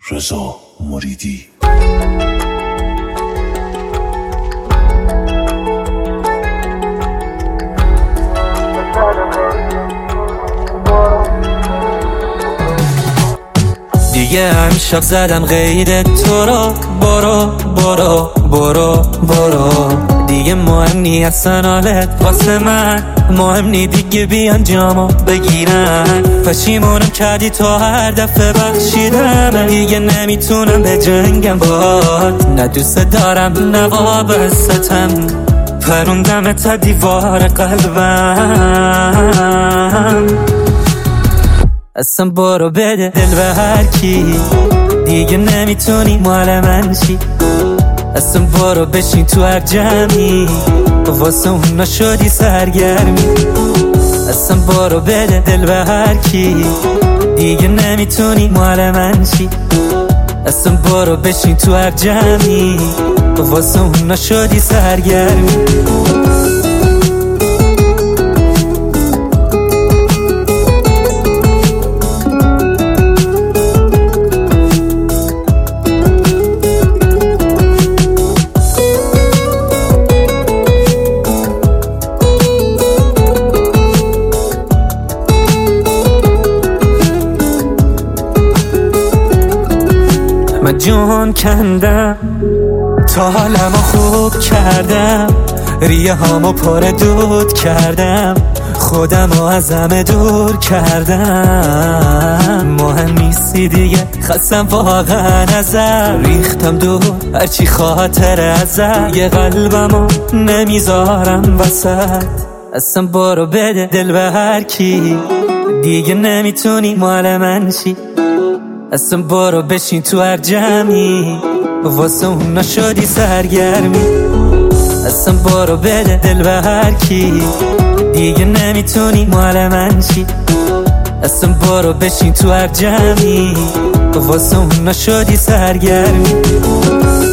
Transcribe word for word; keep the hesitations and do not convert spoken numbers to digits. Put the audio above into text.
رضا مریدی. دیگه همیشه زدم غیر تو رو، برو برو برو برو. دیگه مهم نی اصلا حالت واسه من، مهم نی دیگه بیان جامو بگیرن. پشیمونم کردی تو هر دفعه بخشیدم، دیگه نمیتونم به جنگم باد. نه دوست دارم نه وابستم، پروندم تا دیوار قلبم. اصلا برو بده دل به هر کی، دیگه نمیتونی مال من شی. اصلا برو بشین تو هر جمعی، واسه اونا شدی سرگرمی. اصلا برو بده دل به هر کی، دیگه نمیتونی مال من شی. اصلا برو بشین تو هر جمعی، واسه اونا شدی سرگرمی. من جون کندم تا حالمو خوب کردم، ریه هامو پر دود کردم، خودمو از همه دور کردم. مهم نیستی دیگه خستم واقعا ازت، ریختم دور هرچی خاطر ازت، یه قلبمو نمیذارم وسط. اصلا برو بده دل به هر کی، دیگه نمیتونی مال من شی. اصلا برو بشین تو هر جمعی، واسه اونا شدی سرگرمی. اصلا برو بده دل به هر کی، دیگه نمیتونی مال من شی. اصلا برو بشین تو هر جمعی، واسه اونا شدی سرگرمی.